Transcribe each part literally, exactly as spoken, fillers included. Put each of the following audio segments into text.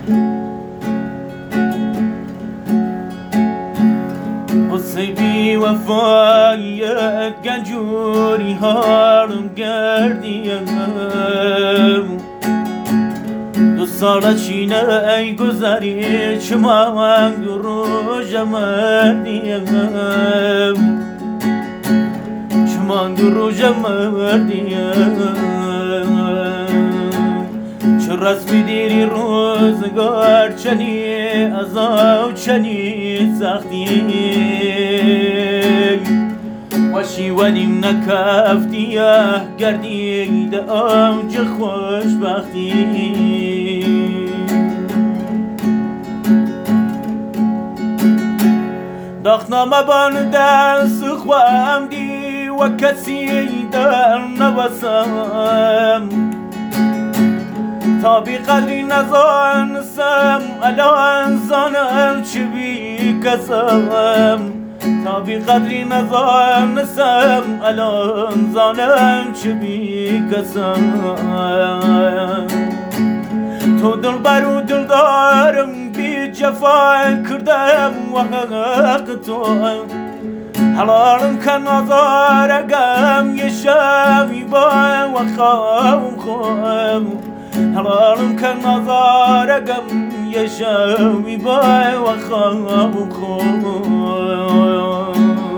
قصه بی وفایت گنجوری هارم گردیم دو سال چینه ای گذری چمان دو روز مردیم چمان دو روز مردیم چه رسمی دیری روزگار چنی عذاب چنی سختی وشی ولیم نکفتیه گردید اوج خوشبختی داخنامه بان دست خوام دی و کسی در نوسم تا بی قدری نزانستم الان زانم چی بی کسم تا بی قدری نزانستم الان زانم چی بی کسم تو دل برو دل دارم بی جفا کردم و حق تو حلالم کن آزارگم یه شبی با و خوام خوام حلالم کن آزارگم یه شبی با و خوام خوام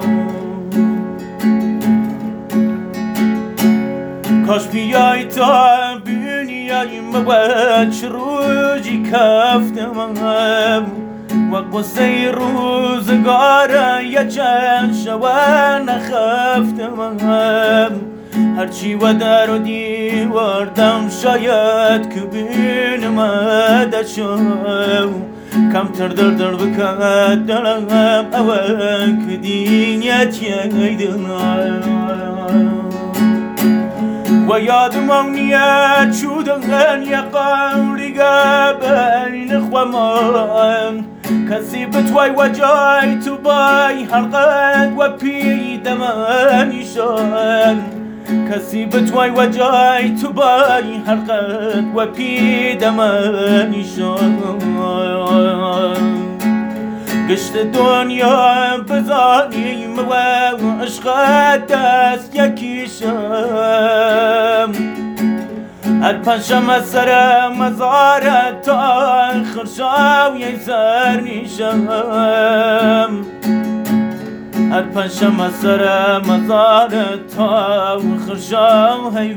کاش بیایی تا بینیاییم و چه روزی کفتمم و قصه روزگاره یه چند شوه نخفتمم هرچی و در و دیواردم شاید که بینم شو کمتر در در بکد دلم اول که دینیت ییدنم و یادم نیت شدن یه قولیگه بین خوامان کسی بتوی و جای تو بای حلقت و پیدمانیشان کسی بتوی و جای تو بای حلقت و پیدمانیشان گشت دنیا بزانیم و عشقت دست یکیشم هر پنجشنبه سر مزارت تا آخر شب یه سر نیشم هر پنجشنبه سر مزارت تا آخر شب